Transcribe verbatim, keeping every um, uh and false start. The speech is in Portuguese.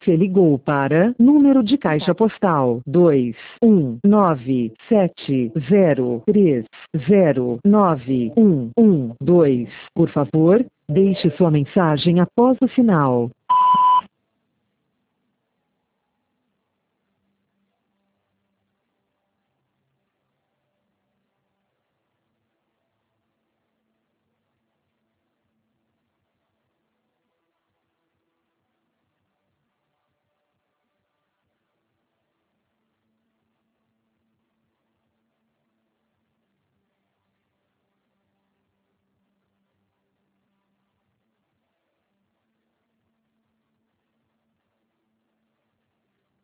Você ligou para número de caixa postal dois um nove sete zero três zero nove um um dois. Por favor, deixe sua mensagem após o sinal.